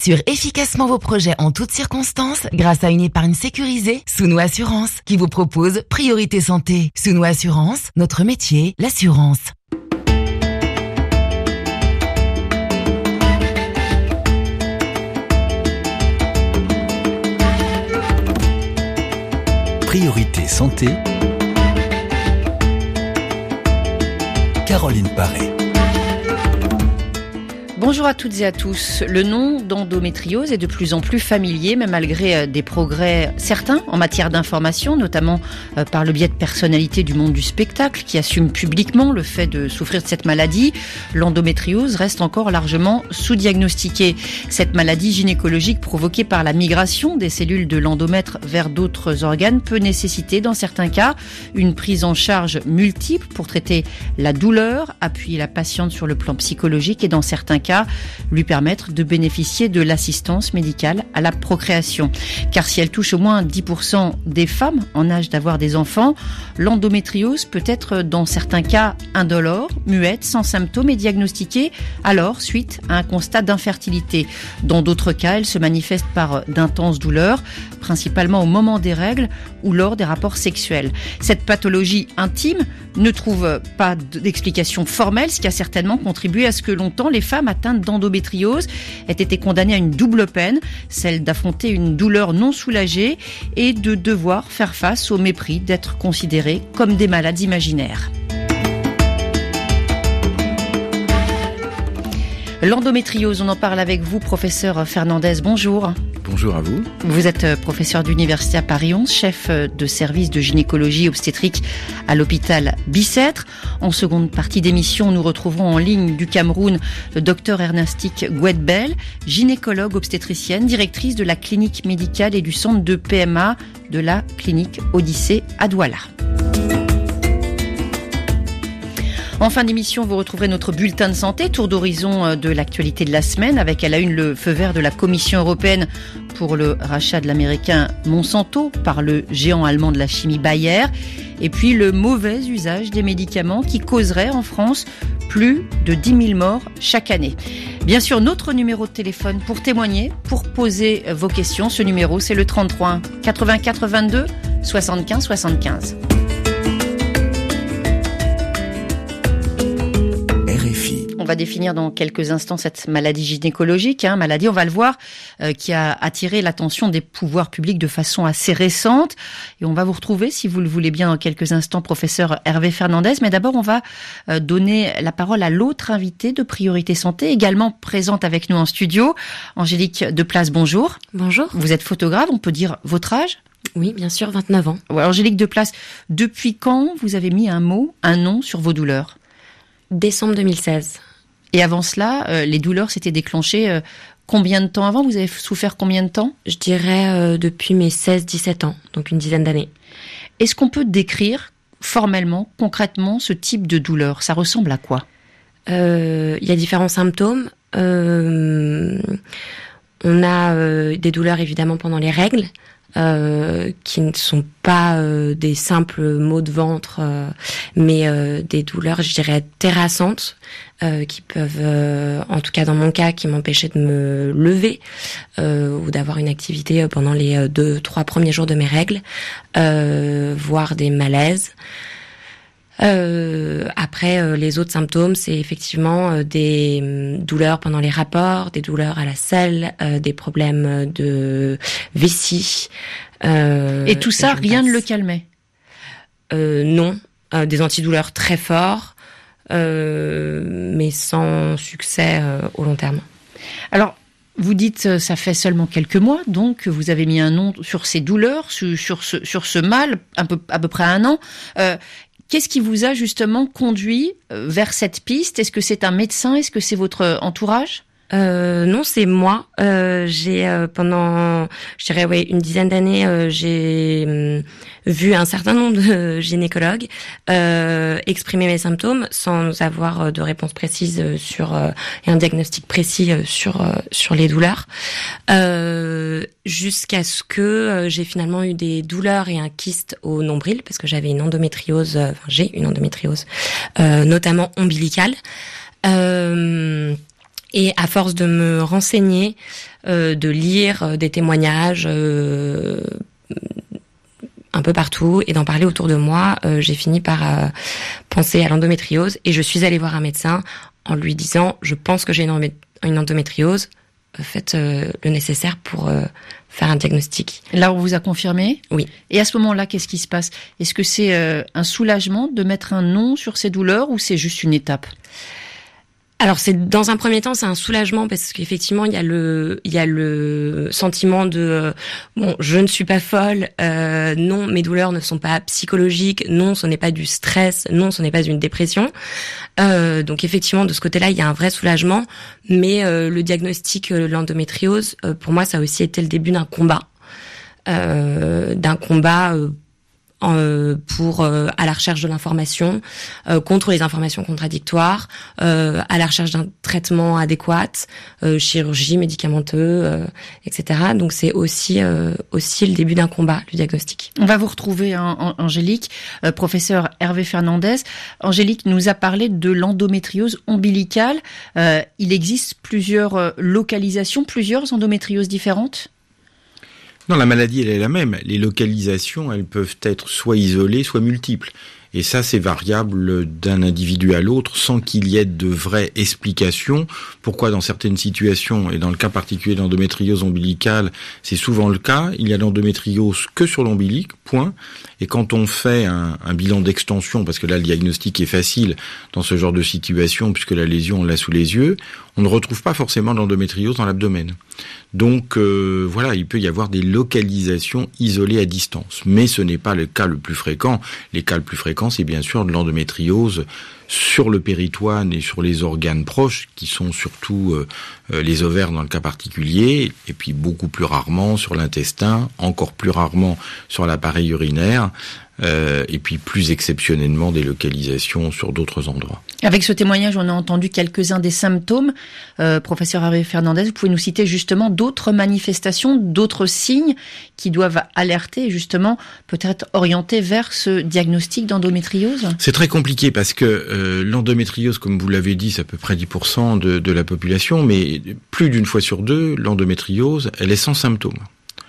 Assurent efficacement vos projets en toutes circonstances grâce à une épargne sécurisée Souno Assurance qui vous propose Priorité Santé. Souno Assurance, notre métier, l'assurance. Priorité Santé, Caroline Paré. Bonjour à toutes et à tous. Le nom d'endométriose est de plus en plus familier, mais malgré des progrès certains en matière d'information, notamment par le biais de personnalités du monde du spectacle qui assument publiquement le fait de souffrir de cette maladie, l'endométriose reste encore largement sous-diagnostiquée. Cette maladie gynécologique provoquée par la migration des cellules de l'endomètre vers d'autres organes peut nécessiter dans certains cas une prise en charge multiple pour traiter la douleur, appuyer la patiente sur le plan psychologique et dans certains cas lui permettre de bénéficier de l'assistance médicale à la procréation. Car si elle touche au moins 10% des femmes en âge d'avoir des enfants, l'endométriose peut être dans certains cas indolore, muette, sans symptômes et diagnostiquée alors suite à un constat d'infertilité. Dans d'autres cas, elle se manifeste par d'intenses douleurs, principalement au moment des règles ou lors des rapports sexuels. Cette pathologie intime ne trouve pas d'explication formelle, ce qui a certainement contribué à ce que longtemps les femmes atteintes d'endométriose aient été condamnées à une double peine, celle d'affronter une douleur non soulagée et de devoir faire face au mépris d'être considérées comme des malades imaginaires. L'endométriose, on en parle avec vous, professeur Fernandez, bonjour. Bonjour à vous. Vous êtes professeur d'université à Paris 11, chef de service de gynécologie obstétrique à l'hôpital Bicêtre. En seconde partie d'émission, nous retrouverons en ligne du Cameroun le docteur Ernastique Gouetbel, gynécologue obstétricienne, directrice de la clinique médicale et du centre de PMA de la clinique Odyssée à Douala. En fin d'émission, vous retrouverez notre bulletin de santé, tour d'horizon de l'actualité de la semaine, avec à la une le feu vert de la Commission européenne pour le rachat de l'américain Monsanto par le géant allemand de la chimie Bayer, et puis le mauvais usage des médicaments qui causerait en France plus de 10 000 morts chaque année. Bien sûr, notre numéro de téléphone pour témoigner, pour poser vos questions, ce numéro c'est le 33 84 22 75 75. On va définir dans quelques instants cette maladie gynécologique, maladie, on va le voir, qui a attiré l'attention des pouvoirs publics de façon assez récente. Et on va vous retrouver, si vous le voulez bien, dans quelques instants, professeur Hervé Fernandez. Mais d'abord, on va donner la parole à l'autre invitée de Priorité Santé, également présente avec nous en studio. Angélique Deplace, bonjour. Bonjour. Vous êtes photographe, on peut dire votre âge ? Oui, bien sûr, 29 ans. Ouais, Angélique Deplace, depuis quand vous avez mis un mot, un nom sur vos douleurs ? Décembre 2016. Et avant cela, les douleurs s'étaient déclenchées combien de temps avant ? Vous avez souffert combien de temps ? Je dirais depuis mes 16-17 ans, donc une dizaine d'années. Est-ce qu'on peut décrire formellement, concrètement, ce type de douleur ? Ça ressemble à quoi ? Il y a différents symptômes. On a des douleurs évidemment pendant les règles, qui ne sont pas des simples maux de ventre, mais des douleurs, je dirais, terrassantes, qui peuvent, en tout cas dans mon cas, qui m'empêchaient de me lever ou d'avoir une activité pendant les 2-3 premiers jours de mes règles, voire des malaises. Après, les autres symptômes, c'est effectivement des douleurs pendant les rapports, des douleurs à la selle, des problèmes de vessie. Et tout ça, rien ne le calmait ? Non, des antidouleurs très forts, mais sans succès au long terme. Alors, vous dites, ça fait seulement quelques mois, donc vous avez mis un nom sur ces douleurs, sur ce mal, à peu près 1 an. Qu'est-ce qui vous a justement conduit vers cette piste ? Est-ce que c'est un médecin ? Est-ce que c'est votre entourage ? Non, c'est moi. J'ai pendant, je dirais, une dizaine d'années, j'ai vu un certain nombre de gynécologues exprimer mes symptômes sans avoir de réponse précise sur et un diagnostic précis sur les douleurs, jusqu'à ce que j'ai finalement eu des douleurs et un kyste au nombril parce que j'avais une endométriose, j'ai une endométriose, notamment ombilicale. Et à force de me renseigner, de lire des témoignages un peu partout et d'en parler autour de moi, j'ai fini par penser à l'endométriose et je suis allée voir un médecin en lui disant « Je pense que j'ai une endométriose, faites le nécessaire pour faire un diagnostic. » Là, on vous a confirmé ? Oui. Et à ce moment-là, qu'est-ce qui se passe ? Est-ce que c'est un soulagement de mettre un nom sur ces douleurs ou c'est juste une étape ? Alors c'est dans un premier temps c'est un soulagement parce qu'effectivement il y a le sentiment de bon je ne suis pas folle, non mes douleurs ne sont pas psychologiques, non ce n'est pas du stress, non ce n'est pas une dépression, donc effectivement de ce côté-là il y a un vrai soulagement, mais le diagnostic l'endométriose pour moi ça a aussi été le début d'un combat pour à la recherche de l'information, contre les informations contradictoires, à la recherche d'un traitement adéquat, chirurgie, médicamenteux, etc. Donc c'est aussi le début d'un combat, le diagnostic. On va vous retrouver, Angélique. Professeur Hervé Fernandez. Angélique nous a parlé de l'endométriose ombilicale. Il existe plusieurs localisations, plusieurs endométrioses différentes ? Non, la maladie, elle est la même. Les localisations, elles peuvent être soit isolées, soit multiples. Et ça, c'est variable d'un individu à l'autre sans qu'il y ait de vraies explications. Pourquoi dans certaines situations, et dans le cas particulier de l'endométriose ombilicale, c'est souvent le cas, il y a l'endométriose que sur l'ombilic, point. Et quand on fait un bilan d'extension, parce que là, le diagnostic est facile dans ce genre de situation, puisque la lésion, on l'a sous les yeux, on ne retrouve pas forcément l'endométriose dans l'abdomen. Donc voilà, il peut y avoir des localisations isolées à distance. Mais ce n'est pas le cas le plus fréquent. Les cas le plus fréquents, c'est bien sûr de l'endométriose sur le péritoine et sur les organes proches, qui sont surtout les ovaires dans le cas particulier, et puis beaucoup plus rarement sur l'intestin, encore plus rarement sur l'appareil urinaire, et puis plus exceptionnellement des localisations sur d'autres endroits. Avec ce témoignage, on a entendu quelques-uns des symptômes. Professeur Hervé Fernandez, vous pouvez nous citer justement d'autres manifestations, d'autres signes qui doivent alerter, justement, peut-être orienter vers ce diagnostic d'endométriose ? C'est très compliqué parce que l'endométriose, comme vous l'avez dit, c'est à peu près 10% de la population, mais plus d'une fois sur deux, l'endométriose, elle est sans symptômes.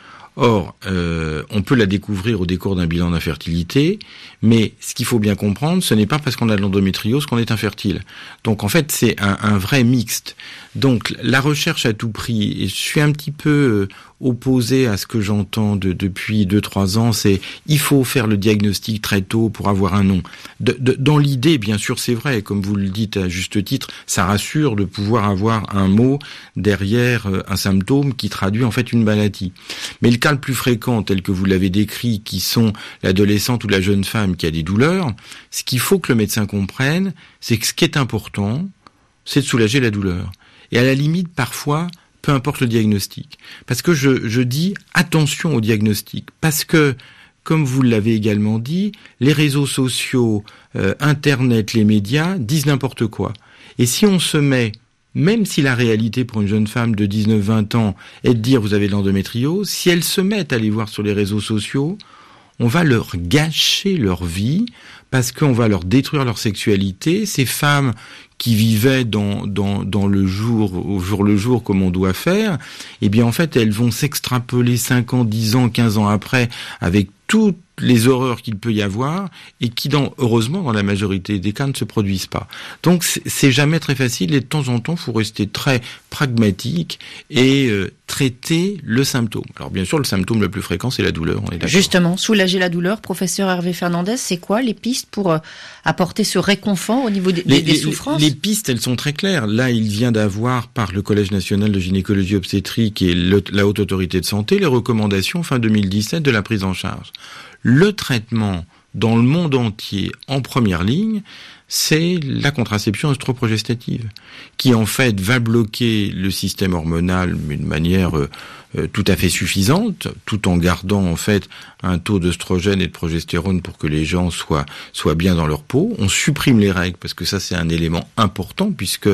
Or, on peut la découvrir au décours d'un bilan d'infertilité, mais ce qu'il faut bien comprendre, ce n'est pas parce qu'on a de l'endométriose qu'on est infertile. Donc en fait, c'est un vrai mixte. Donc la recherche à tout prix, et je suis un petit peu opposé à ce que j'entends depuis 2-3 ans, c'est il faut faire le diagnostic très tôt pour avoir un nom. Dans l'idée, bien sûr, c'est vrai, comme vous le dites à juste titre, ça rassure de pouvoir avoir un mot derrière un symptôme qui traduit en fait une maladie. Mais le cas le plus fréquent, tel que vous l'avez décrit, qui sont l'adolescente ou la jeune femme qui a des douleurs, ce qu'il faut que le médecin comprenne, c'est que ce qui est important, c'est de soulager la douleur. Et à la limite, parfois, peu importe le diagnostic. Parce que je dis attention au diagnostic. Parce que, comme vous l'avez également dit, les réseaux sociaux, Internet, les médias disent n'importe quoi. Et si on se met, même si la réalité pour une jeune femme de 19-20 ans est de dire vous avez de l'endométriose, si elles se mettent à aller voir sur les réseaux sociaux, on va leur gâcher leur vie parce qu'on va leur détruire leur sexualité. Ces femmes qui vivaient dans le jour, au jour le jour comme on doit faire, eh bien en fait elles vont s'extrapoler 5 ans, 10 ans, 15 ans après avec toutes les horreurs qu'il peut y avoir et qui, heureusement, dans la majorité des cas, ne se produisent pas. Donc, c'est jamais très facile et de temps en temps, il faut rester très pragmatique et traiter le symptôme. Alors, bien sûr, le symptôme le plus fréquent, c'est la douleur. On est d'accord. Justement, soulager la douleur, professeur Hervé Fernandez, c'est quoi les pistes pour apporter ce réconfort au niveau des souffrances ? Les pistes, elles sont très claires. Là, il vient d'avoir, par le Collège national de gynécologie obstétrique et la Haute Autorité de Santé, les recommandations fin 2017 de la prise en charge. Le traitement dans le monde entier en première ligne, c'est la contraception œstroprogestative, qui en fait va bloquer le système hormonal d'une manière tout à fait suffisante, tout en gardant en fait un taux d'œstrogène et de progestérone pour que les gens soient bien dans leur peau. On supprime les règles parce que ça c'est un élément important puisque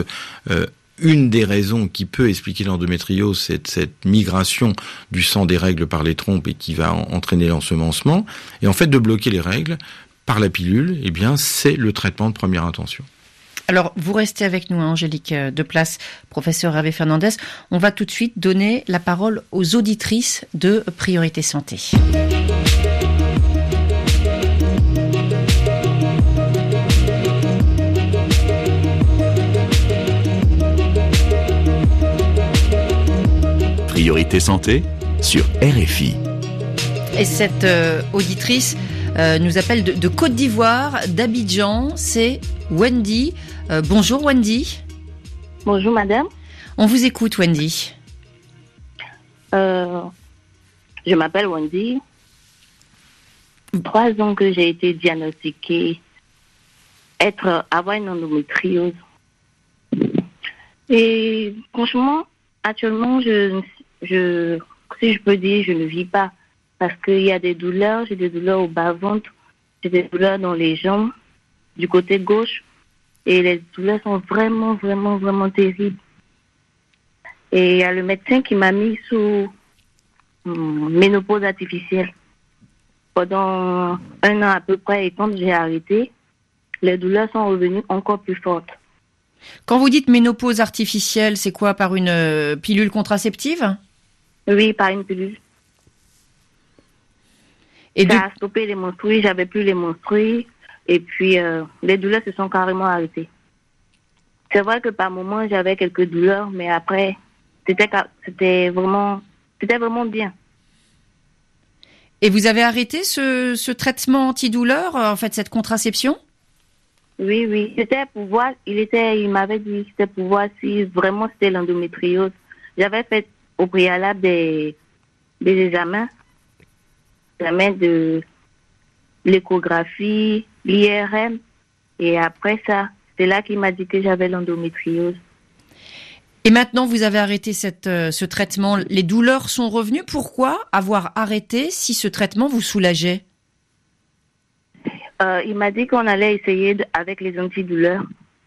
une des raisons qui peut expliquer l'endométriose, c'est cette migration du sang des règles par les trompes et qui va entraîner l'ensemencement. Et en fait, de bloquer les règles par la pilule, eh bien, c'est le traitement de première intention. Alors, vous restez avec nous, Angélique Deplace, professeur Hervé Fernandez. On va tout de suite donner la parole aux auditrices de Priorité Santé. Priorité Santé sur RFI. Et cette auditrice nous appelle de Côte d'Ivoire, d'Abidjan, c'est Wendy. Bonjour Wendy. Bonjour madame. On vous écoute Wendy. Je m'appelle Wendy. 3 ans que j'ai été diagnostiquée avoir une endométriose. Et franchement, actuellement, si je peux dire, je ne vis pas. Parce qu'il y a des douleurs, j'ai des douleurs au bas-ventre, j'ai des douleurs dans les jambes, du côté gauche. Et les douleurs sont vraiment, vraiment, vraiment terribles. Et il y a le médecin qui m'a mis sous ménopause artificielle pendant 1 an à peu près. Et quand j'ai arrêté, les douleurs sont revenues encore plus fortes. Quand vous dites ménopause artificielle, c'est quoi, par une pilule contraceptive ? Oui, par une pilule. Et ça a stoppé les menstrues, j'avais plus les menstrues. Et puis, les douleurs se sont carrément arrêtées. C'est vrai que par moments, j'avais quelques douleurs, mais après, c'était vraiment bien. Et vous avez arrêté ce traitement antidouleur, en fait, cette contraception ? Oui. C'était pour voir, il m'avait dit, c'était pour voir si vraiment c'était l'endométriose. J'avais fait au préalable des examens de l'échographie, l'IRM, et après ça, c'est là qu'il m'a dit que j'avais l'endométriose. Et maintenant, vous avez arrêté ce traitement. Les douleurs sont revenues. Pourquoi avoir arrêté si ce traitement vous soulageait ? Il m'a dit qu'on allait essayer avec les antidouleurs.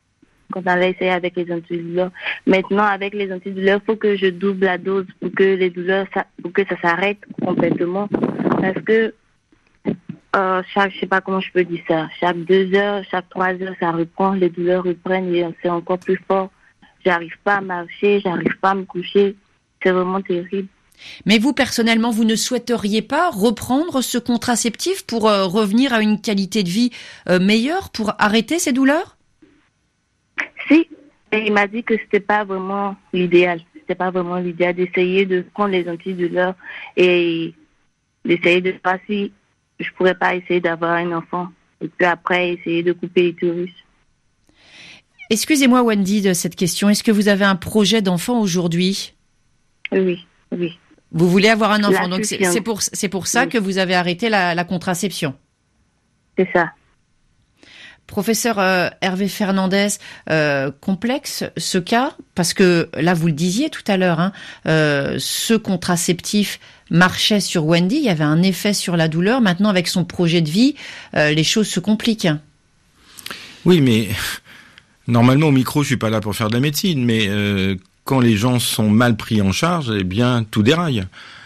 Maintenant, avec les antidouleurs, il faut que je double la dose pour que ça s'arrête complètement. Parce que je sais pas comment je peux dire ça. Chaque 2 heures, chaque 3 heures, ça reprend, les douleurs reprennent et c'est encore plus fort. J'arrive pas à marcher, j'arrive pas à me coucher. C'est vraiment terrible. Mais vous, personnellement, vous ne souhaiteriez pas reprendre ce contraceptif pour revenir à une qualité de vie meilleure, pour arrêter ces douleurs ? Si, et il m'a dit que c'était pas vraiment l'idéal. C'était pas vraiment l'idéal d'essayer de prendre les antidouleurs et d'essayer de voir si je pourrais pas essayer d'avoir un enfant. Et puis après, essayer de couper l'utérus. Excusez-moi, Wendy, de cette question. Est-ce que vous avez un projet d'enfant aujourd'hui ? Oui. Vous voulez avoir un enfant, donc c'est pour ça que vous avez arrêté la contraception. C'est ça. Professeur Hervé Fernandez, complexe ce cas, parce que là vous le disiez tout à l'heure, ce contraceptif marchait sur Wendy, il y avait un effet sur la douleur. Maintenant, avec son projet de vie, les choses se compliquent. Oui, mais normalement au micro, je suis pas là pour faire de la médecine, mais quand les gens sont mal pris en charge, eh bien tout déraille.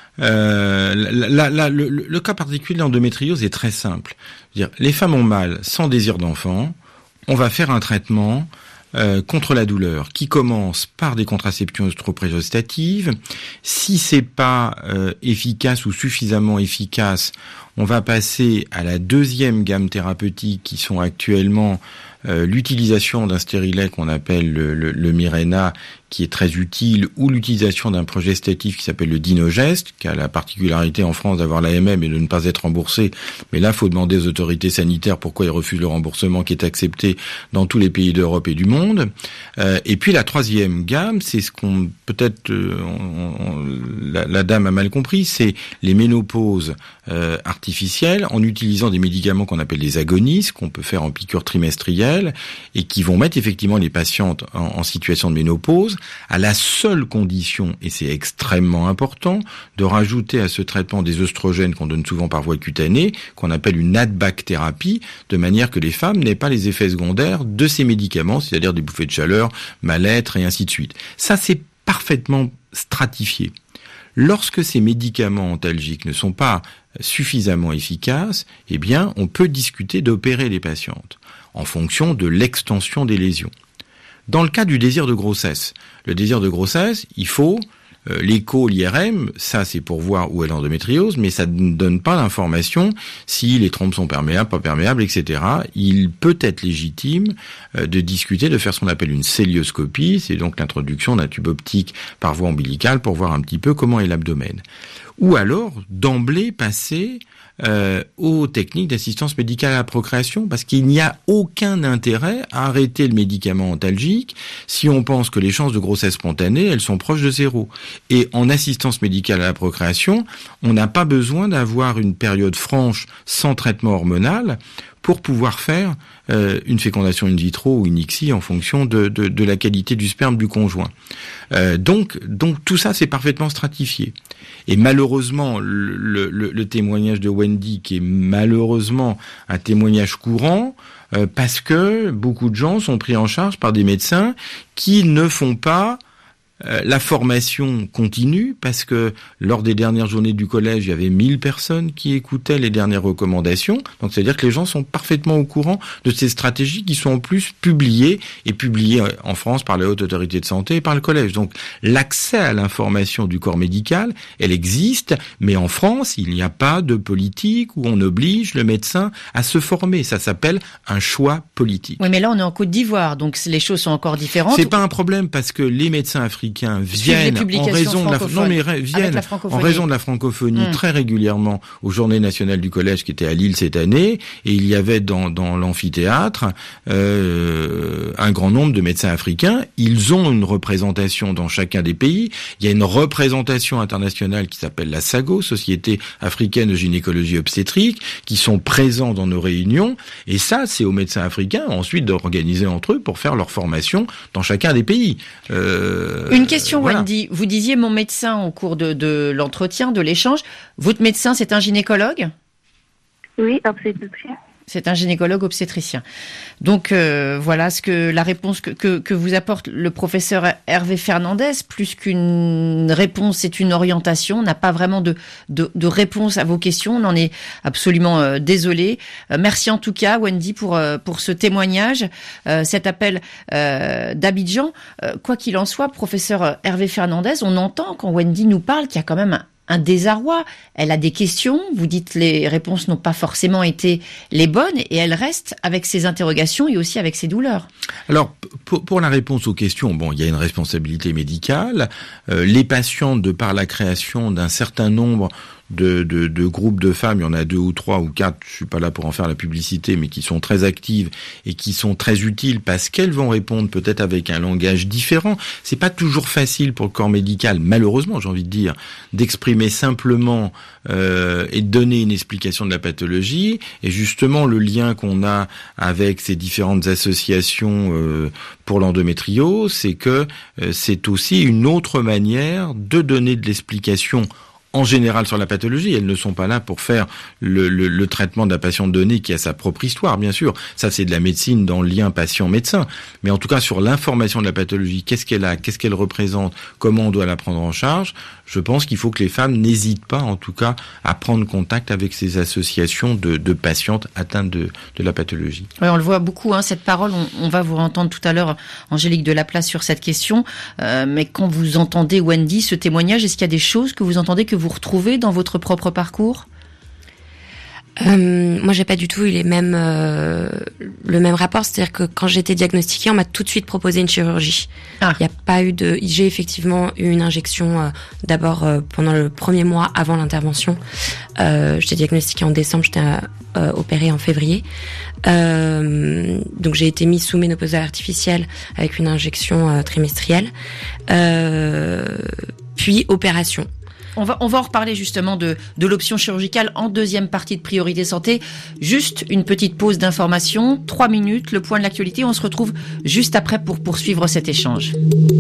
Le cas particulier de l'endométriose est très simple. C'est-à-dire, les femmes ont mal sans désir d'enfant, on va faire un traitement contre la douleur qui commence par des contraceptions œstroprogestatives. Si c'est pas efficace ou suffisamment efficace, on va passer à la 2e gamme thérapeutique qui sont actuellement l'utilisation d'un stérilet qu'on appelle le Mirena, qui est très utile, ou l'utilisation d'un progestatif qui s'appelle le Dinogest, qui a la particularité en France d'avoir l'AMM et de ne pas être remboursé. Mais là, il faut demander aux autorités sanitaires pourquoi ils refusent le remboursement qui est accepté dans tous les pays d'Europe et du monde. Et puis la 3e gamme, c'est ce qu'on peut-être la dame a mal compris, c'est les ménopauses artificielles en utilisant des médicaments qu'on appelle des agonistes, qu'on peut faire en piqûre trimestrielle et qui vont mettre effectivement les patientes en situation de ménopause, à la seule condition, et c'est extrêmement important, de rajouter à ce traitement des œstrogènes qu'on donne souvent par voie cutanée, qu'on appelle une add-back thérapie, de manière que les femmes n'aient pas les effets secondaires de ces médicaments, c'est-à-dire des bouffées de chaleur, mal-être et ainsi de suite. Ça, c'est parfaitement stratifié. Lorsque ces médicaments antalgiques ne sont pas suffisamment efficaces, eh bien, on peut discuter d'opérer les patientes. en fonction de l'extension des lésions. Dans le cas du désir de grossesse, le désir de grossesse, il faut l'écho, l'IRM, ça c'est pour voir où est l'endométriose, mais ça ne donne pas l'information si les trompes sont perméables, pas perméables, etc. Il peut être légitime de discuter, de faire ce qu'on appelle une célioscopie, c'est donc l'introduction d'un tube optique par voie ombilicale pour voir un petit peu comment est l'abdomen. Ou alors, d'emblée passer aux techniques d'assistance médicale à la procréation, parce qu'il n'y a aucun intérêt à arrêter le médicament antalgique si on pense que les chances de grossesse spontanée, elles sont proches de 0. Et en assistance médicale à la procréation, on n'a pas besoin d'avoir une période franche sans traitement hormonal pour pouvoir faire une fécondation in vitro ou une ICSI en fonction de la qualité du sperme du conjoint. Donc tout ça, c'est parfaitement stratifié. Et malheureusement, le témoignage de Wendy, qui est malheureusement un témoignage courant, parce que beaucoup de gens sont pris en charge par des médecins qui ne font pas la formation continue, parce que lors des dernières journées du collège, il y avait 1000 personnes qui écoutaient les dernières recommandations. Donc, c'est-à-dire que les gens sont parfaitement au courant de ces stratégies qui sont en plus publiées en France par la Haute Autorité de Santé et par le collège. Donc, l'accès à l'information du corps médical, elle existe, mais en France, il n'y a pas de politique où on oblige le médecin à se former. Ça s'appelle un choix politique. Oui, mais là, on est en Côte d'Ivoire, donc les choses sont encore différentes. C'est pas un problème, parce que les médecins africains viennent en raison de la francophonie très régulièrement aux Journées nationales du collège qui étaient à Lille cette année, et il y avait dans l'amphithéâtre un grand nombre de médecins africains. Ils ont une représentation dans chacun des pays. Il y a une représentation internationale qui s'appelle la SAGO, Société africaine de gynécologie obstétrique, qui sont présents dans nos réunions, et ça, c'est aux médecins africains ensuite d'organiser entre eux pour faire leur formation dans chacun des pays. Une question, voilà. Wendy. Vous disiez mon médecin au cours de l'entretien, de l'échange. Votre médecin, c'est un gynécologue ? Oui, obstétricien. C'est un gynécologue obstétricien. Donc voilà la réponse que vous apporte le professeur Hervé Fernandez. Plus qu'une réponse, c'est une orientation. On n'a pas vraiment de réponse à vos questions. On en est absolument désolé. Merci en tout cas, Wendy, pour ce témoignage, cet appel d'Abidjan. Quoi qu'il en soit, professeur Hervé Fernandez, on entend quand Wendy nous parle qu'il y a quand même un désarroi. Elle a des questions, vous dites les réponses n'ont pas forcément été les bonnes, et elle reste avec ses interrogations et aussi avec ses douleurs. Alors, pour la réponse aux questions, il y a une responsabilité médicale. Les patientes, de par la création d'un certain nombre de groupes de femmes, il y en a 2 ou 3 ou 4, je suis pas là pour en faire la publicité, mais qui sont très actives et qui sont très utiles parce qu'elles vont répondre peut-être avec un langage différent. C'est pas toujours facile pour le corps médical, malheureusement, j'ai envie de dire, d'exprimer simplement et de donner une explication de la pathologie. Et justement, le lien qu'on a avec ces différentes associations pour l'endométriose, c'est que c'est aussi une autre manière de donner de l'explication en général sur la pathologie. Elles ne sont pas là pour faire le traitement de la patiente donnée qui a sa propre histoire, bien sûr. Ça, c'est de la médecine dans le lien patient-médecin. Mais en tout cas, sur l'information de la pathologie, qu'est-ce qu'elle a, qu'est-ce qu'elle représente, comment on doit la prendre en charge, je pense qu'il faut que les femmes n'hésitent pas, en tout cas, à prendre contact avec ces associations de patientes atteintes de la pathologie. Oui, on le voit beaucoup, cette parole. On va vous entendre tout à l'heure, Angélique Delaplace, sur cette question. Mais quand vous entendez, Wendy, ce témoignage, est-ce qu'il y a des choses que vous entendez que vous retrouvez dans votre propre parcours ? Moi, j'ai pas du tout eu le même rapport. C'est-à-dire que quand j'ai été diagnostiquée, on m'a tout de suite proposé une chirurgie. Il y a pas eu j'ai effectivement eu une injection d'abord pendant le premier mois avant l'intervention. J'étais diagnostiquée en décembre, j'étais opérée en février. Donc j'ai été mise sous ménopause artificielle avec une injection trimestrielle. Puis opération. On va en reparler justement de l'option chirurgicale en deuxième partie de Priorité Santé. Juste une petite pause d'information, 3 minutes, le point de l'actualité. On se retrouve juste après pour poursuivre cet échange.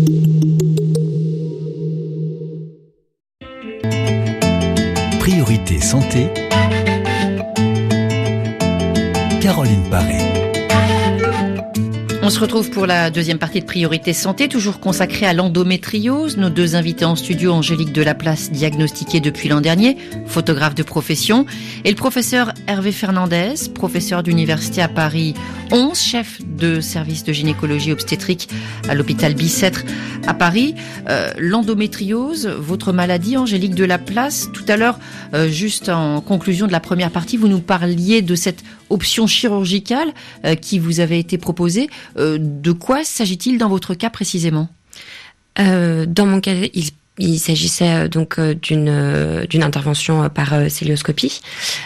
Priorité Santé. Caroline Paré. On se retrouve pour la deuxième partie de Priorité Santé, toujours consacrée à l'endométriose. Nos deux invités en studio, Angélique Delaplace, diagnostiquée depuis l'an dernier, photographe de profession, et le professeur Hervé Fernandez, professeur d'université à Paris 11, chef de service de gynécologie obstétrique à l'hôpital Bicêtre à Paris. L'endométriose, votre maladie, Angélique Delaplace. Tout à l'heure, juste en conclusion de la première partie, vous nous parliez de cette option chirurgicale qui vous avait été proposée. De quoi s'agit-il dans votre cas précisément ? Dans mon cas, il s'agissait donc d'une intervention par célioscopie.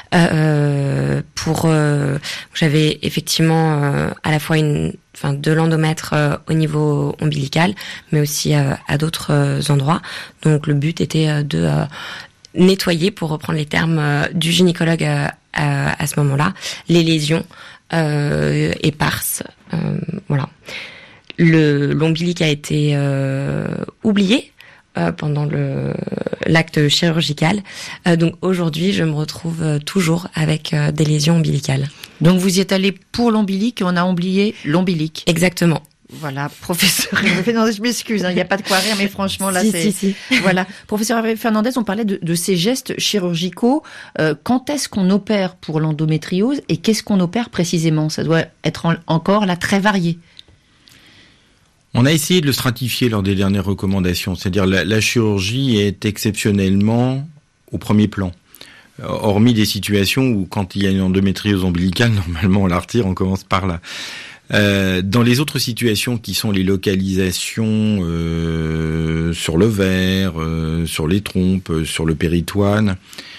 J'avais effectivement à la fois de l'endomètre au niveau ombilical, mais aussi à d'autres endroits. Donc le but était de nettoyer, pour reprendre les termes du gynécologue à ce moment-là, les lésions éparses. Voilà. L'ombilic a été oublié pendant l'acte chirurgical. Donc aujourd'hui, je me retrouve toujours avec des lésions ombilicales. Donc vous y êtes allé pour l'ombilic et on a oublié l'ombilic. Exactement. Voilà, professeur Hervé Fernandez, je m'excuse, il n'y a pas de quoi rire, mais franchement, là, Si. Voilà. Professeur Hervé Fernandez, on parlait de ces gestes chirurgicaux. Quand est-ce qu'on opère pour l'endométriose et qu'est-ce qu'on opère précisément ? Ça doit être encore là très varié. On a essayé de le stratifier lors des dernières recommandations, c'est-à-dire la chirurgie est exceptionnellement au premier plan. Hormis des situations où quand il y a une endométriose ombilicale, normalement on la retire, on commence par là. Dans les autres situations qui sont les localisations sur l'ovaire, sur les trompes, sur le péritoine,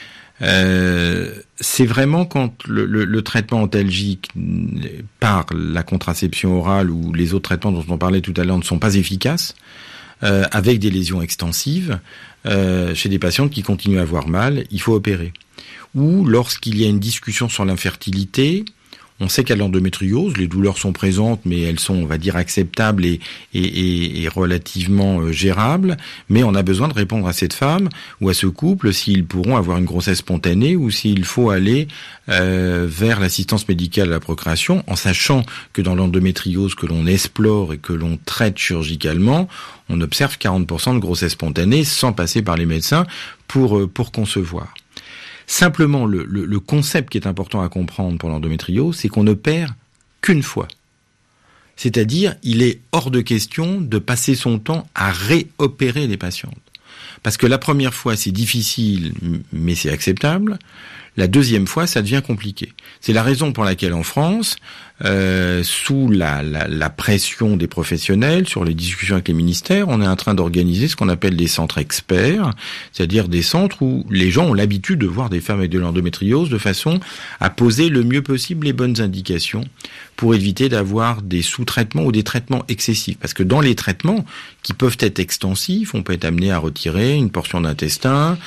c'est vraiment quand le traitement antalgique par la contraception orale ou les autres traitements dont on parlait tout à l'heure ne sont pas efficaces, avec des lésions extensives, chez des patientes qui continuent à avoir mal, il faut opérer. Ou lorsqu'il y a une discussion sur l'infertilité, on sait qu'à l'endométriose, les douleurs sont présentes, mais elles sont, on va dire, acceptables et relativement gérables. Mais on a besoin de répondre à cette femme ou à ce couple s'ils pourront avoir une grossesse spontanée ou s'il faut aller vers l'assistance médicale à la procréation, en sachant que dans l'endométriose que l'on explore et que l'on traite chirurgicalement, on observe 40% de grossesse spontanée sans passer par les médecins pour concevoir. Simplement, le concept qui est important à comprendre pour l'endométriose, c'est qu'on opère qu'une fois. C'est-à-dire, il est hors de question de passer son temps à réopérer les patientes. Parce que la première fois, c'est difficile, mais c'est acceptable. La deuxième fois, ça devient compliqué. C'est la raison pour laquelle en France, sous la pression des professionnels, sur les discussions avec les ministères, on est en train d'organiser ce qu'on appelle des centres experts, c'est-à-dire des centres où les gens ont l'habitude de voir des femmes avec de l'endométriose de façon à poser le mieux possible les bonnes indications pour éviter d'avoir des sous-traitements ou des traitements excessifs. Parce que dans les traitements qui peuvent être extensifs, on peut être amené à retirer une portion d'intestin,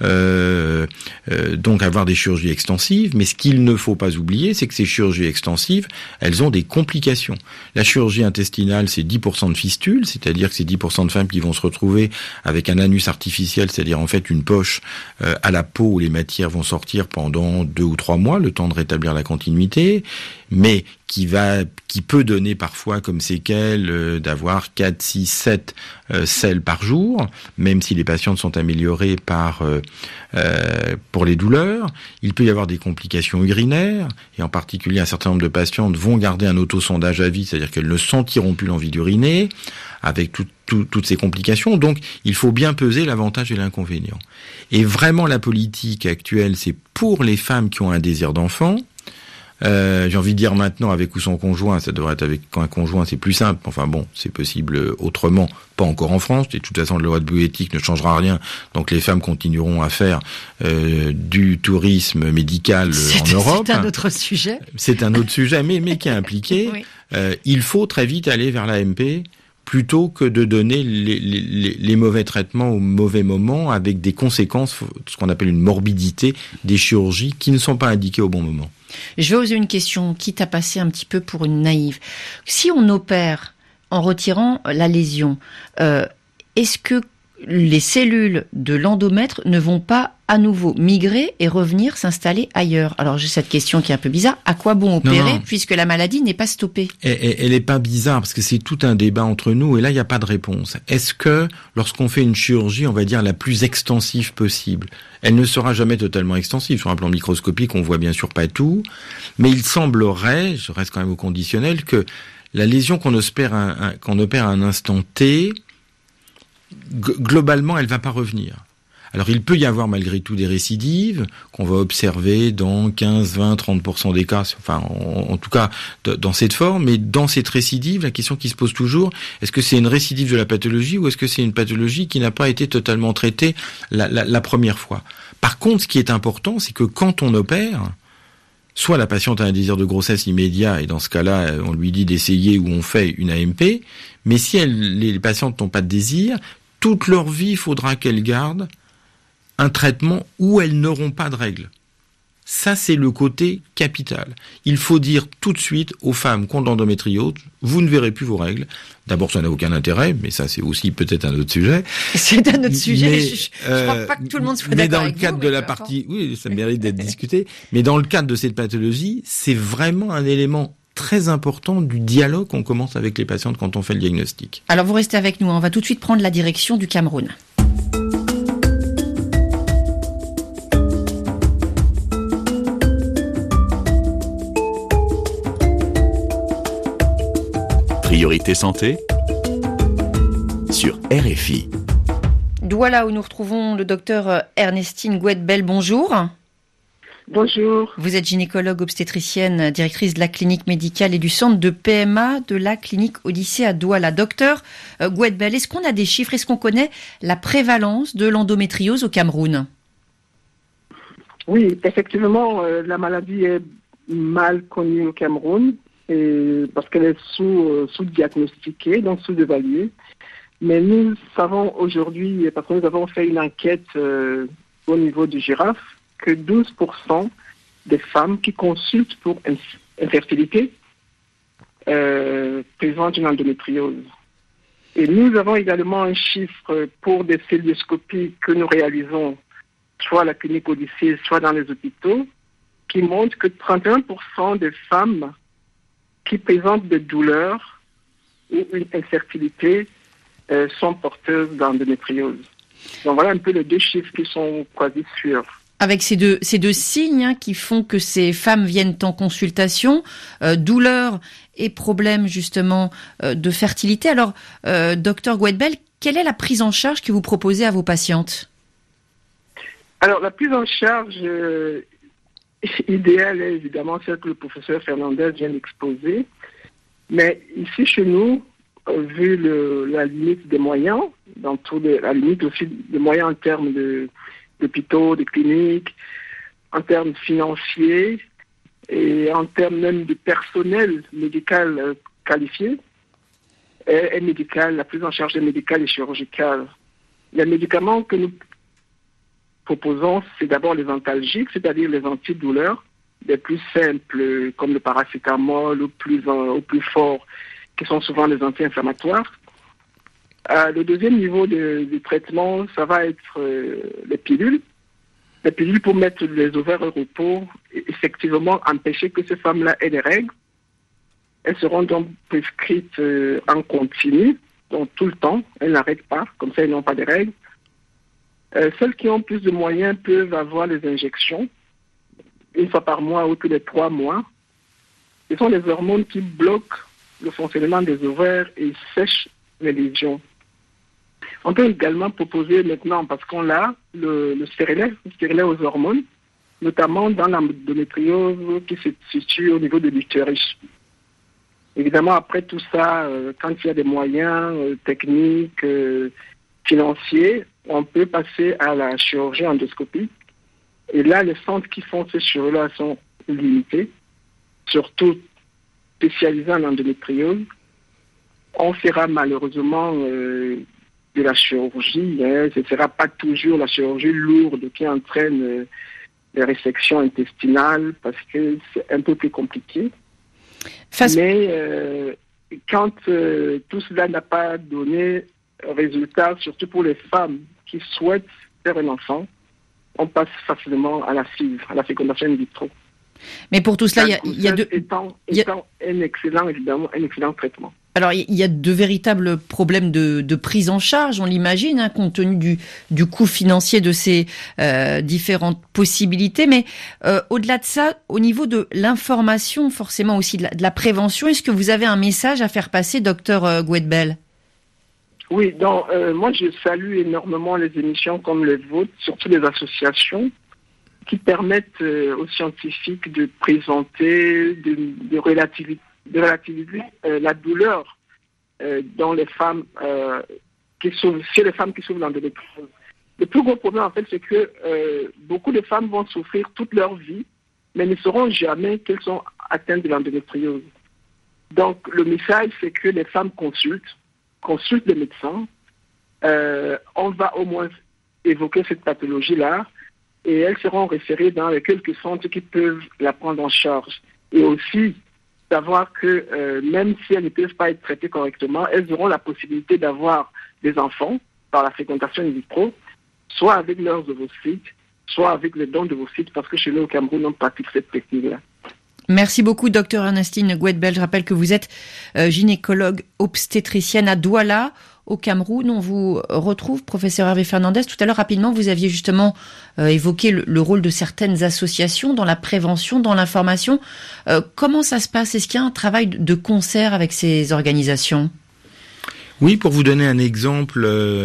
donc avoir des chirurgies extensives, mais ce qu'il ne faut pas oublier, c'est que ces chirurgies extensives, elles ont des complications. La chirurgie intestinale, c'est 10% de fistules, c'est-à-dire que c'est 10% de femmes qui vont se retrouver avec un anus artificiel, c'est-à-dire en fait une poche à la peau où les matières vont sortir pendant 2 ou 3 mois, le temps de rétablir la continuité, mais qui peut donner parfois comme séquelle d'avoir 4, 6, 7 selles par jour, même si les patientes sont améliorées pour les douleurs. Il peut y avoir des complications urinaires, et en particulier un certain nombre de patientes vont garder un autosondage à vie, c'est-à-dire qu'elles ne sentiront plus l'envie d'uriner, avec toutes ces complications. Donc, il faut bien peser l'avantage et l'inconvénient. Et vraiment, la politique actuelle, c'est pour les femmes qui ont un désir d'enfant. J'ai envie de dire maintenant avec ou sans conjoint, ça devrait être avec un conjoint, c'est plus simple. Enfin bon, c'est possible autrement, pas encore en France. Et de toute façon, la loi de bioéthique ne changera rien. Donc les femmes continueront à faire du tourisme médical en Europe. C'est un autre sujet. C'est un autre sujet, mais qui est impliqué. Oui. Il faut très vite aller vers l'AMP plutôt que de donner les mauvais traitements au mauvais moment avec des conséquences, ce qu'on appelle une morbidité des chirurgies qui ne sont pas indiquées au bon moment. Je vais oser une question, quitte à passer un petit peu pour une naïve. Si on opère en retirant la lésion, est-ce que les cellules de l'endomètre ne vont pas à nouveau migrer et revenir s'installer ailleurs. Alors j'ai cette question qui est un peu bizarre. À quoi bon opérer puisque la maladie n'est pas stoppée? Elle est pas bizarre parce que c'est tout un débat entre nous et là il n'y a pas de réponse. Est-ce que lorsqu'on fait une chirurgie, on va dire la plus extensive possible, elle ne sera jamais totalement extensive. Sur un plan microscopique, on voit bien sûr pas tout, mais il semblerait, je reste quand même au conditionnel, que la lésion qu'on opère à un instant T, globalement, elle va pas revenir. Alors, il peut y avoir malgré tout des récidives qu'on va observer dans 15, 20, 30% des cas, enfin, en tout cas, dans cette forme, mais dans cette récidive, la question qui se pose toujours, est-ce que c'est une récidive de la pathologie ou est-ce que c'est une pathologie qui n'a pas été totalement traitée la première fois? Par contre, ce qui est important, c'est que quand on opère, soit la patiente a un désir de grossesse immédiat et dans ce cas-là, on lui dit d'essayer ou on fait une AMP, mais si les patientes n'ont pas de désir, toute leur vie, il faudra qu'elles gardent un traitement où elles n'auront pas de règles. Ça, c'est le côté capital. Il faut dire tout de suite aux femmes qui ont de l'endométriose, vous ne verrez plus vos règles. D'abord, ça n'a aucun intérêt, mais ça, c'est aussi peut-être un autre sujet. C'est un autre sujet. Mais, je crois pas que tout le monde soit d'accord avec vous. Mais dans le cadre de la partie, oui, ça mérite d'être discuté. Mais dans le cadre de cette pathologie, c'est vraiment un élément très important du dialogue qu'on commence avec les patientes quand on fait le diagnostic. Alors, vous restez avec nous. On va tout de suite prendre la direction du Cameroun. Priorité santé sur RFI. Douala, où nous retrouvons le docteur Ernestine Gouet-Bel. Bonjour. Bonjour. Vous êtes gynécologue obstétricienne, directrice de la clinique médicale et du centre de PMA de la clinique Odyssée à Douala. Docteur Gouet-Bel, est-ce qu'on a des chiffres? Est-ce qu'on connaît la prévalence de l'endométriose au Cameroun? Oui, effectivement, la maladie est mal connue au Cameroun. Parce qu'elle est sous-diagnostiquée, donc sous-évaluée. Mais nous savons aujourd'hui, parce que nous avons fait une enquête au niveau du Girafe, que 12% des femmes qui consultent pour infertilité présentent une endométriose. Et nous avons également un chiffre pour des célioscopies que nous réalisons, soit à la clinique Odyssée, soit dans les hôpitaux, qui montre que 31% des femmes qui présentent des douleurs ou une infertilité sont porteuses d'endométriose. Donc voilà un peu les deux chiffres qui sont quasi sûrs. Avec ces deux signes qui font que ces femmes viennent en consultation, douleurs et problèmes justement de fertilité. Alors, docteur Gouet-Bel, quelle est la prise en charge que vous proposez à vos patientes? Alors, la prise en charge idéal est évidemment celle que le professeur Fernandez vient d'exposer. Mais ici, chez nous, vu la limite des moyens, la limite aussi des moyens en termes d'hôpitaux, de cliniques, en termes financiers et en termes même de personnel médical qualifié, est médical, la prise en charge est médicale et chirurgicale. Les médicaments que nous proposons, c'est d'abord les antalgiques, c'est-à-dire les antidouleurs, les plus simples, comme le paracétamol, au plus fort, qui sont souvent les anti-inflammatoires. Le deuxième niveau de traitement, ça va être les pilules. Les pilules pour mettre les ovaires au repos et effectivement empêcher que ces femmes-là aient des règles. Elles seront donc prescrites en continu, donc tout le temps. Elles n'arrêtent pas, comme ça elles n'ont pas de règles. Celles qui ont plus de moyens peuvent avoir les injections une fois par mois ou tous les 3 mois. Ce sont les hormones qui bloquent le fonctionnement des ovaires et sèchent les lésions. On peut également proposer maintenant, parce qu'on a le stérilet aux hormones, notamment dans l'endométriose qui se situe au niveau de l'utérus. Évidemment, après tout ça, quand il y a des moyens techniques, financiers, on peut passer à la chirurgie endoscopique. Et là, les centres qui font ces chirurgies-là sont limités, surtout spécialisés en endométriose. On fera malheureusement de la chirurgie. Ce ne sera pas toujours la chirurgie lourde qui entraîne les résections intestinales parce que c'est un peu plus compliqué. Mais quand tout cela n'a pas donné, résultat, surtout pour les femmes qui souhaitent faire un enfant, on passe facilement à la FIV, à la fécondation in vitro. Mais pour tout cela, il y a un excellent traitement. Alors, il y a de véritables problèmes de prise en charge, on l'imagine, hein, compte tenu du coût financier de ces différentes possibilités. Mais au-delà de ça, au niveau de l'information, forcément aussi de la prévention, est-ce que vous avez un message à faire passer, docteur Gouet-Bel ? Oui, donc moi je salue énormément les émissions comme les vôtres, surtout les associations qui permettent aux scientifiques de présenter, de relativiser la douleur dans les femmes chez les femmes qui souffrent d'endométriose. Le plus gros problème en fait, c'est que beaucoup de femmes vont souffrir toute leur vie, mais ne sauront jamais qu'elles sont atteintes de l'endométriose. Donc le message, c'est que les femmes consultent les médecins. On va au moins évoquer cette pathologie-là et elles seront référées dans les quelques centres qui peuvent la prendre en charge. Et aussi savoir que même si elles ne peuvent pas être traitées correctement, elles auront la possibilité d'avoir des enfants par la fécondation in vitro, soit avec leurs ovocytes, soit avec les dons d'ovocytes, parce que chez nous au Cameroun, on pratique cette technique-là. Merci beaucoup, Dr Ernestine Gouet-Bel. Je rappelle que vous êtes gynécologue obstétricienne à Douala, au Cameroun. On vous retrouve, professeur Hervé Fernandez. Tout à l'heure, rapidement, vous aviez justement évoqué le rôle de certaines associations dans la prévention, dans l'information. Comment ça se passe ? Est-ce qu'il y a un travail de concert avec ces organisations ? Oui, pour vous donner un exemple,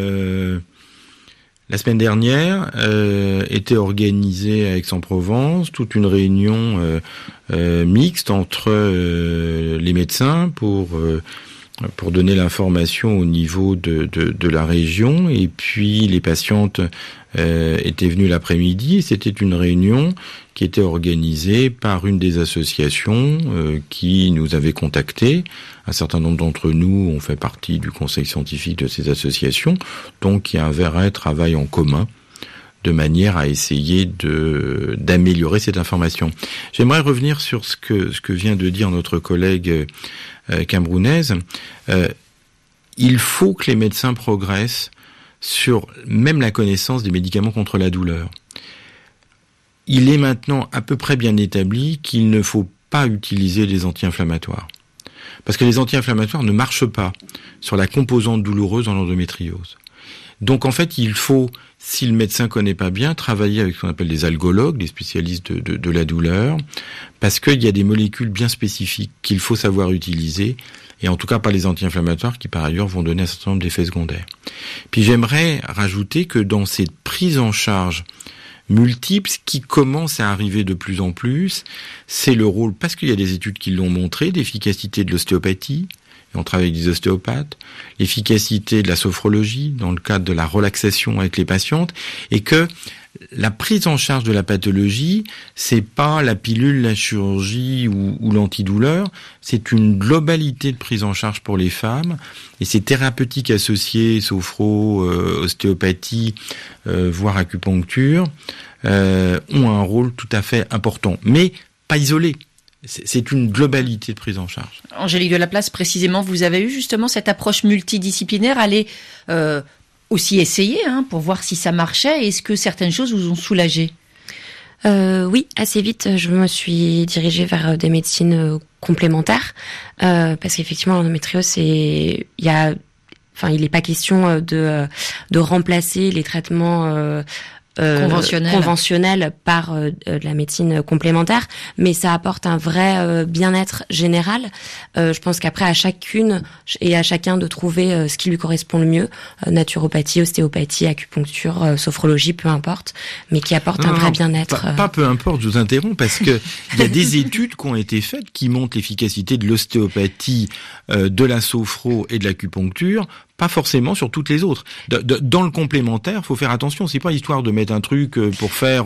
la semaine dernière était organisée à Aix-en-Provence toute une réunion mixte entre les médecins pour donner l'information au niveau de la région, et puis les patientes étaient venues l'après-midi, et c'était une réunion qui était organisée par une des associations qui nous avait contactés. Un certain nombre d'entre nous ont fait partie du conseil scientifique de ces associations, donc il y a un vrai travail en commun de manière à essayer d'améliorer cette information. J'aimerais revenir sur ce que vient de dire notre collègue camerounaise. Il faut que les médecins progressent sur même la connaissance des médicaments contre la douleur. Il est maintenant à peu près bien établi qu'il ne faut pas utiliser les anti-inflammatoires. Parce que les anti-inflammatoires ne marchent pas sur la composante douloureuse dans l'endométriose. Donc en fait, il faut, si le médecin connaît pas bien, travailler avec ce qu'on appelle des algologues, des spécialistes de la douleur, parce qu'il y a des molécules bien spécifiques qu'il faut savoir utiliser, et en tout cas pas les anti-inflammatoires qui par ailleurs vont donner un certain nombre d'effets secondaires. Puis j'aimerais rajouter que dans cette prise en charge multiples, ce qui commence à arriver de plus en plus, c'est le rôle, parce qu'il y a des études qui l'ont montré, d'efficacité de l'ostéopathie, et on travaille avec des ostéopathes, l'efficacité de la sophrologie dans le cadre de la relaxation avec les patientes, et que la prise en charge de la pathologie, c'est pas la pilule, la chirurgie ou l'antidouleur, c'est une globalité de prise en charge pour les femmes, et ces thérapeutiques associées, sophro, ostéopathie, voire acupuncture, ont un rôle tout à fait important, mais pas isolé. C'est une globalité de prise en charge. Angélique Delaplace, précisément, vous avez eu justement cette approche multidisciplinaire, aller aussi essayer pour voir si ça marchait. Est-ce que certaines choses vous ont soulagé ? Oui, assez vite, je me suis dirigée vers des médecines complémentaires parce qu'effectivement, l'endométriose, il n'est pas question de remplacer les traitements conventionnel par de la médecine complémentaire, mais ça apporte un vrai bien-être général. Je pense qu'après, à chacune et à chacun de trouver ce qui lui correspond le mieux, naturopathie, ostéopathie, acupuncture, sophrologie, peu importe, mais qui apporte un vrai bien-être. Pas peu importe, je vous interromps, parce que il y a des études qui ont été faites qui montrent l'efficacité de l'ostéopathie, de la sophro et de l'acupuncture, pas forcément sur toutes les autres. Dans le complémentaire, faut faire attention. C'est pas histoire de mettre un truc pour faire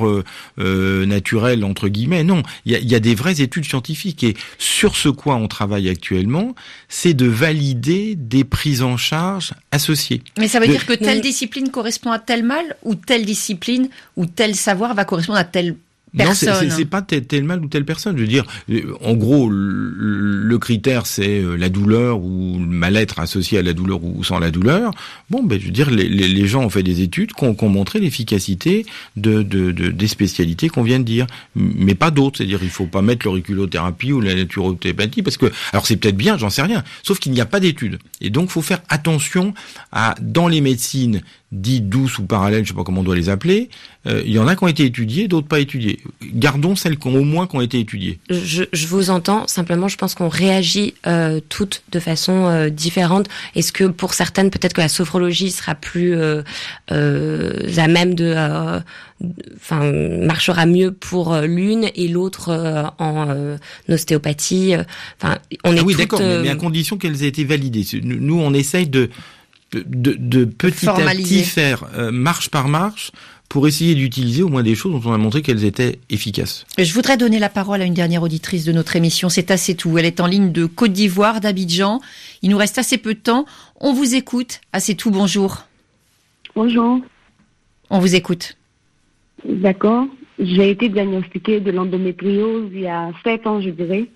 naturel entre guillemets. Non, il y a des vraies études scientifiques, et sur ce quoi on travaille actuellement, c'est de valider des prises en charge associées. Mais ça veut dire que telle discipline correspond à tel mal, ou telle discipline ou tel savoir va correspondre à tel personne. Non, c'est pas tel mal ou telle personne. Je veux dire, en gros, le critère, c'est la douleur ou le mal-être associé à la douleur ou sans la douleur. Bon, je veux dire, les gens ont fait des études qui ont montré l'efficacité des spécialités qu'on vient de dire, mais pas d'autres. C'est-à-dire, il faut pas mettre l'auriculothérapie ou la naturopathie parce que, alors c'est peut-être bien, j'en sais rien. Sauf qu'il n'y a pas d'études. Et donc, faut faire attention dans les médecines dites douces ou parallèles, je sais pas comment on doit les appeler, il y en a qui ont été étudiées, d'autres pas étudiées. Gardons celles qui ont été étudiées. Je vous entends, simplement je pense qu'on réagit toutes de façon différente. Est-ce que pour certaines, peut-être que la sophrologie sera plus à même marchera mieux pour l'une et l'autre en ostéopathie. On est oui, toutes, d'accord, mais à condition qu'elles aient été validées. Nous, on essaye de petit à petit faire marche par marche pour essayer d'utiliser au moins des choses dont on a montré qu'elles étaient efficaces. Je voudrais donner la parole à une dernière auditrice de notre émission, c'est assez tout. Elle est en ligne de Côte d'Ivoire, d'Abidjan. Il nous reste assez peu de temps. On vous écoute. Assez tout, bonjour. Bonjour. On vous écoute. D'accord. J'ai été diagnostiquée de l'endométriose il y a 7 ans, je dirais.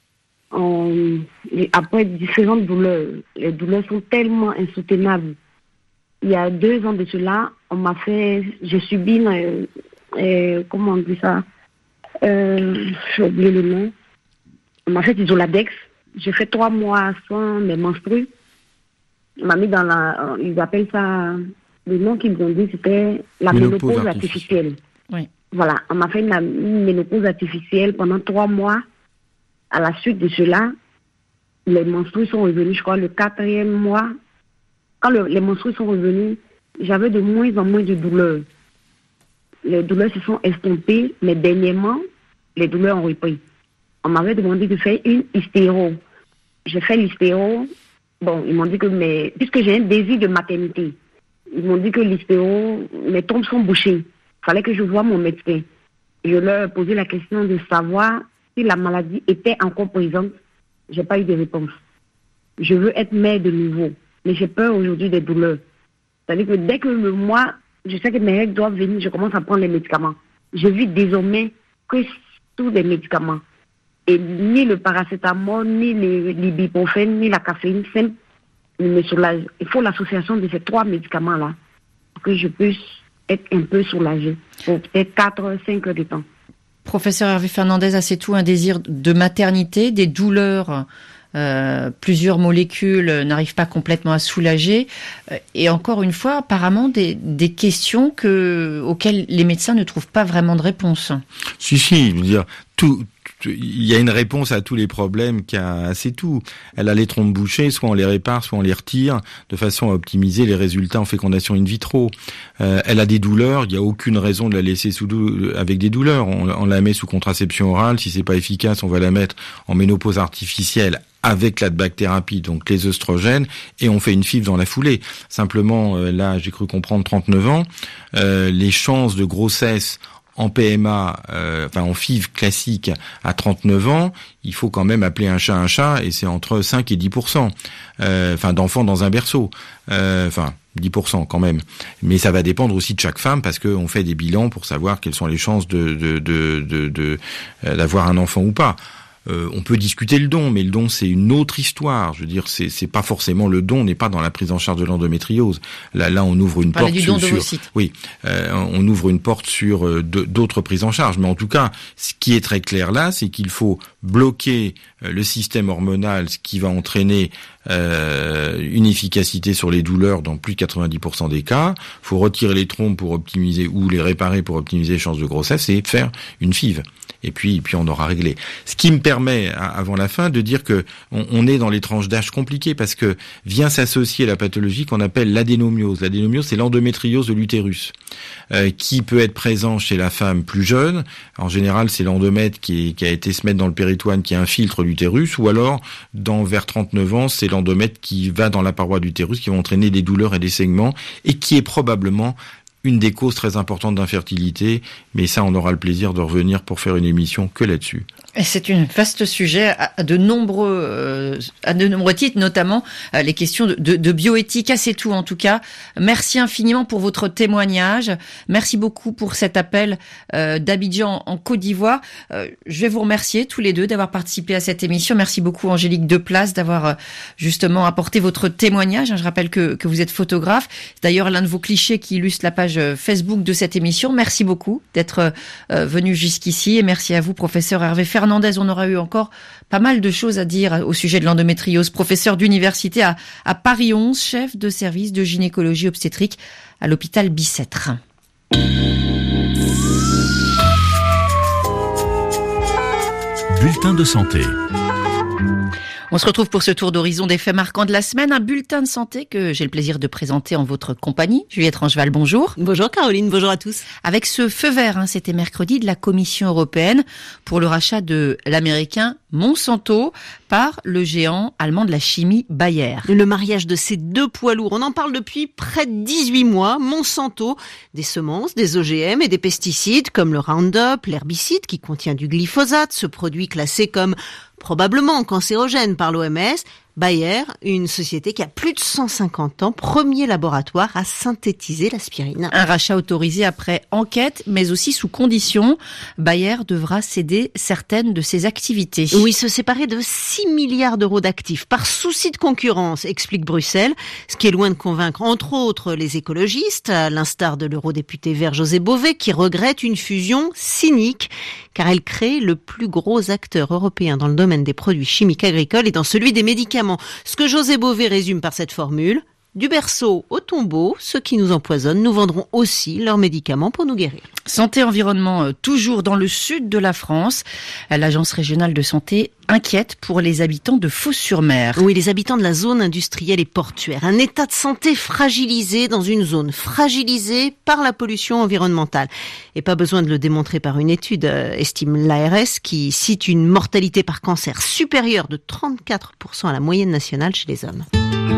Après différentes douleurs. Les douleurs sont tellement insoutenables. Il y a 2 ans de cela, j'ai subi, comment on dit ça, j'ai oublié le nom. On m'a fait Isoladex. J'ai fait 3 mois sans mes menstrues. On m'a mis ils appellent ça, le nom qu'ils ont dit, c'était la ménopause artificielle. Oui. Voilà, on m'a fait une ménopause artificielle pendant 3 mois. À la suite de cela, les menstrues sont revenues, je crois, le 4e mois. Quand les menstrues sont revenues, j'avais de moins en moins de douleurs. Les douleurs se sont estompées, mais dernièrement, les douleurs ont repris. On m'avait demandé de faire une hystéro. J'ai fait l'hystéro. Bon, ils m'ont dit que puisque j'ai un désir de maternité, ils m'ont dit que l'hystéro, mes trompes sont bouchées. Il fallait que je voie mon médecin. Je leur ai posé la question de savoir si la maladie était encore présente. J'ai pas eu de réponse. Je veux être mère de nouveau, mais j'ai peur aujourd'hui des douleurs. C'est-à-dire que dès que le mois, je sais que mes règles doivent venir, je commence à prendre les médicaments. Je vis désormais que sous des médicaments. Et ni le paracétamol, ni l'ibuprofène, ni la caféine simple ne me soulage. Il faut l'association de ces 3 médicaments-là pour que je puisse être un peu soulagée pour peut-être 4-5 heures de temps. Professeur Hervé Fernandez, c'est tout un désir de maternité, des douleurs, plusieurs molécules n'arrivent pas complètement à soulager. Et encore une fois, apparemment, des questions auxquelles les médecins ne trouvent pas vraiment de réponse. Si, je veux dire, il y a une réponse à tous les problèmes c'est tout. Elle a les trompes bouchées, soit on les répare, soit on les retire, de façon à optimiser les résultats en fécondation in vitro. Elle a des douleurs, il n'y a aucune raison de la laisser avec des douleurs. On la met sous contraception orale, si c'est pas efficace, on va la mettre en ménopause artificielle avec la bactéthérapie, donc les œstrogènes, et on fait une FIV dans la foulée. Simplement, là, j'ai cru comprendre 39 ans, les chances de grossesse en PMA, en FIV classique à 39 ans, il faut quand même appeler un chat, et c'est entre 5 et 10%, d'enfants dans un berceau. 10% quand même. Mais ça va dépendre aussi de chaque femme, parce qu'on fait des bilans pour savoir quelles sont les chances d'avoir un enfant ou pas. On peut discuter le don, mais le don c'est une autre histoire. Je veux dire, c'est pas forcément le don, on n'est pas dans la prise en charge de l'endométriose. Là, on ouvre une porte on ouvre une porte sur d'autres prises en charge. Mais en tout cas, ce qui est très clair là, c'est qu'il faut bloquer le système hormonal, ce qui va entraîner une efficacité sur les douleurs dans plus de 90% des cas. Il faut retirer les trompes pour optimiser ou les réparer pour optimiser les chances de grossesse et faire une FIV. Et puis on aura réglé. Ce qui me permet, avant la fin, de dire que on est dans les tranches d'âge compliquées, parce que vient s'associer la pathologie qu'on appelle l'adénomiose. L'adénomiose, c'est l'endométriose de l'utérus, qui peut être présent chez la femme plus jeune. En général, c'est l'endomètre qui a été se mettre dans le péritoine, qui infiltre l'utérus, ou alors, vers 39 ans, c'est l'endomètre qui va dans la paroi d'utérus, qui va entraîner des douleurs et des saignements, et qui est probablement une des causes très importantes d'infertilité, mais ça, on aura le plaisir de revenir pour faire une émission que là-dessus. Et c'est un vaste sujet à de nombreux titres, notamment les questions de bioéthique. C'est tout en tout cas. Merci infiniment pour votre témoignage. Merci beaucoup pour cet appel d'Abidjan en Côte d'Ivoire. Je vais vous remercier tous les deux d'avoir participé à cette émission. Merci beaucoup Angélique Deplace d'avoir justement apporté votre témoignage. Je rappelle que vous êtes photographe. C'est d'ailleurs l'un de vos clichés qui illustre la page Facebook de cette émission. Merci beaucoup d'être venu jusqu'ici et merci à vous professeur Hervé Fernandez. On aura eu encore pas mal de choses à dire au sujet de l'endométriose. Professeur d'université à Paris 11, chef de service de gynécologie obstétrique à l'hôpital Bicêtre. Bulletin de santé. On se retrouve pour ce tour d'horizon des faits marquants de la semaine, un bulletin de santé que j'ai le plaisir de présenter en votre compagnie. Juliette Rangeval, bonjour. Bonjour Caroline, bonjour à tous. Avec ce feu vert, c'était mercredi, de la Commission européenne pour le rachat de l'américain Monsanto par le géant allemand de la chimie Bayer. Le mariage de ces deux poids lourds, on en parle depuis près de 18 mois. Monsanto, des semences, des OGM et des pesticides comme le Roundup, l'herbicide qui contient du glyphosate, ce produit classé comme probablement cancérogène par l'OMS. Bayer, une société qui a plus de 150 ans, premier laboratoire à synthétiser l'aspirine. Un rachat autorisé après enquête, mais aussi sous condition. Bayer devra céder certaines de ses activités. Oui, se séparer de 6 milliards d'euros d'actifs par souci de concurrence, explique Bruxelles, ce qui est loin de convaincre entre autres les écologistes, à l'instar de l'eurodéputé vert José Bové, qui regrette une fusion cynique, car elle crée le plus gros acteur européen dans le domaine des produits chimiques agricoles et dans celui des médicaments. Ce que José Bové résume par cette formule: du berceau au tombeau, ceux qui nous empoisonnent nous vendront aussi leurs médicaments pour nous guérir. Santé environnement, toujours dans le sud de la France. L'agence régionale de santé inquiète pour les habitants de Fos-sur-Mer. Oui, les habitants de la zone industrielle et portuaire. Un état de santé fragilisé dans une zone fragilisée par la pollution environnementale. Et pas besoin de le démontrer par une étude, estime l'ARS, qui cite une mortalité par cancer supérieure de 34% à la moyenne nationale chez les hommes.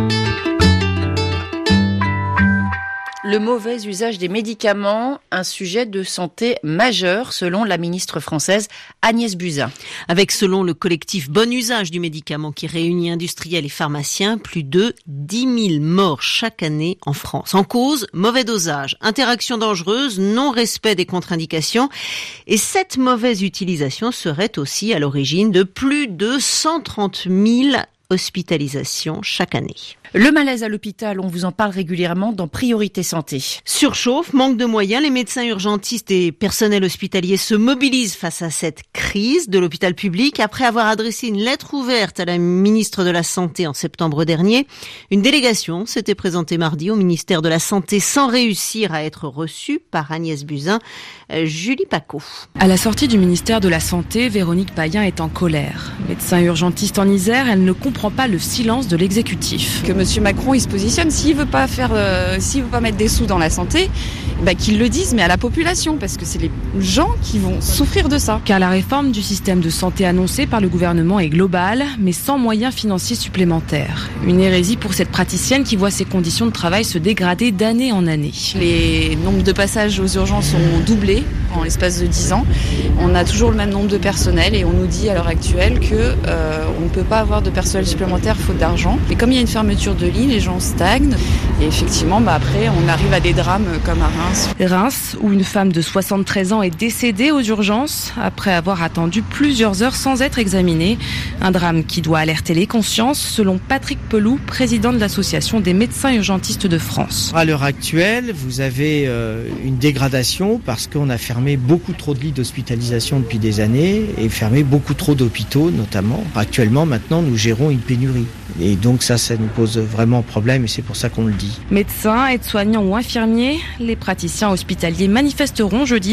Le mauvais usage des médicaments, un sujet de santé majeur selon la ministre française Agnès Buzyn. Avec, selon le collectif Bon Usage du médicament qui réunit industriels et pharmaciens, plus de 10 000 morts chaque année en France. En cause, mauvais dosage, interaction dangereuse, non-respect des contre-indications. Et cette mauvaise utilisation serait aussi à l'origine de plus de 130 000 hospitalisations chaque année. Le malaise à l'hôpital, on vous en parle régulièrement dans Priorité Santé. Surchauffe, manque de moyens, les médecins urgentistes et personnels hospitaliers se mobilisent face à cette crise de l'hôpital public. Après avoir adressé une lettre ouverte à la ministre de la Santé en septembre dernier, une délégation s'était présentée mardi au ministère de la Santé sans réussir à être reçue par Agnès Buzyn. Julie Paco. À la sortie du ministère de la Santé, Véronique Payen est en colère. Médecin urgentiste en Isère, elle ne comprend pas le silence de l'exécutif. Que Monsieur Macron, il se positionne, s'il veut pas mettre des sous dans la santé, qu'il le dise, mais à la population, parce que c'est les gens qui vont souffrir de ça. Car la réforme du système de santé annoncée par le gouvernement est globale, mais sans moyens financiers supplémentaires. Une hérésie pour cette praticienne qui voit ses conditions de travail se dégrader d'année en année. Les nombres de passages aux urgences ont doublé en l'espace de 10 ans. On a toujours le même nombre de personnel et on nous dit à l'heure actuelle que on ne peut pas avoir de personnel supplémentaire faute d'argent. Et comme il y a une fermeture de lits, les gens stagnent. Et effectivement, après, on arrive à des drames comme à Reims. Reims, où une femme de 73 ans est décédée aux urgences après avoir attendu plusieurs heures sans être examinée. Un drame qui doit alerter les consciences, selon Patrick Peloux, président de l'Association des médecins urgentistes de France. À l'heure actuelle, vous avez une dégradation parce qu'on a fermé beaucoup trop de lits d'hospitalisation depuis des années et fermé beaucoup trop d'hôpitaux notamment. Actuellement, maintenant, nous gérons une pénurie. Et donc ça nous pose vraiment problème et c'est pour ça qu'on le dit. Médecins, aides-soignants ou infirmiers, les praticiens hospitaliers manifesteront jeudi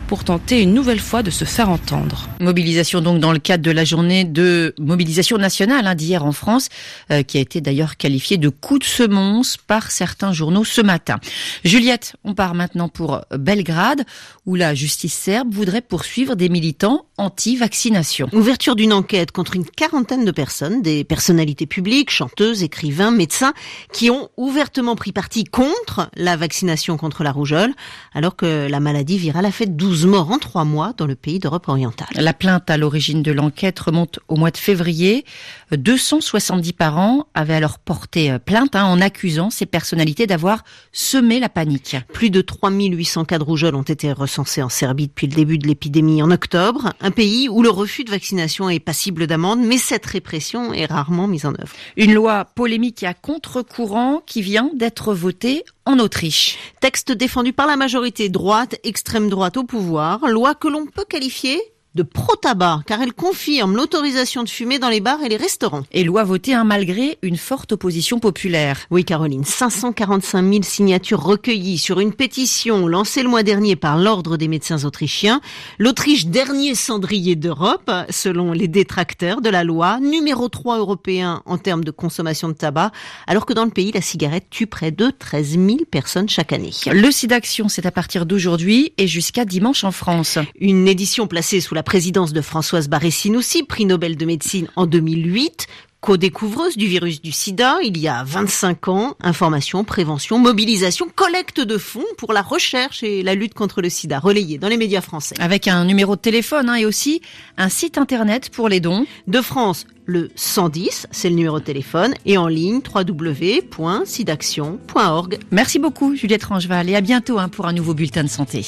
pour tenter une nouvelle fois de se faire entendre. Mobilisation donc dans le cadre de la journée de mobilisation nationale d'hier en France, qui a été d'ailleurs qualifiée de coup de semonce par certains journaux ce matin. Juliette, on part maintenant pour Belgrade, où la justice serbe voudrait poursuivre des militants anti-vaccination. Ouverture d'une enquête contre une quarantaine de personnes, des personnalités publiques, chanteuses, écrivains, médecins, qui ont ouvertement pris parti contre la vaccination contre la rougeole, alors que la maladie virale a fait 12 morts en 3 mois dans le pays d'Europe orientale. La plainte à l'origine de l'enquête remonte au mois de février. 270 parents avaient alors porté plainte en accusant ces personnalités d'avoir semé la panique. Plus de 3800 cas de rougeole ont été recensés en Serbie depuis le début de l'épidémie en octobre, un pays où le refus de vaccination est passible d'amende, mais cette répression est rarement mise en œuvre. Une loi polémique et à contre-courant qui vient d'être votée en Autriche. Texte défendu par la majorité droite, extrême droite au pouvoir, loi que l'on peut qualifier de pro-tabac, car elle confirme l'autorisation de fumer dans les bars et les restaurants. Et loi votée malgré une forte opposition populaire. Oui, Caroline, 545 000 signatures recueillies sur une pétition lancée le mois dernier par l'Ordre des médecins autrichiens. L'Autriche, dernier cendrier d'Europe, selon les détracteurs de la loi, numéro 3 européen en termes de consommation de tabac, alors que dans le pays, la cigarette tue près de 13 000 personnes chaque année. Le SIDAction, c'est à partir d'aujourd'hui et jusqu'à dimanche en France. Une édition placée sous la présidence de Françoise Barré-Sinoussi, prix Nobel de médecine en 2008, co-découvreuse du virus du sida il y a 25 ans. Information, prévention, mobilisation, collecte de fonds pour la recherche et la lutte contre le sida, relayée dans les médias français. Avec un numéro de téléphone et aussi un site internet pour les dons. De France, le 110, c'est le numéro de téléphone, et en ligne www.sidaction.org. Merci beaucoup Juliette Rangeval et à bientôt pour un nouveau bulletin de santé.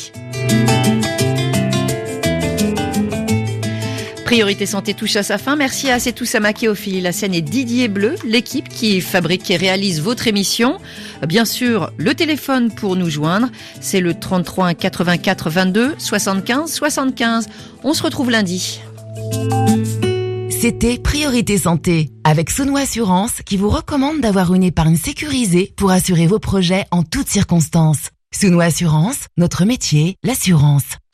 Priorité Santé touche à sa fin. Merci à Setou Samake, Ophélie Lassène et Didier Bleu, l'équipe qui fabrique et réalise votre émission. Bien sûr, le téléphone pour nous joindre, c'est le 33 84 22 75 75. On se retrouve lundi. C'était Priorité Santé avec Sounou Assurance qui vous recommande d'avoir une épargne sécurisée pour assurer vos projets en toutes circonstances. Sounou Assurance, notre métier, l'assurance.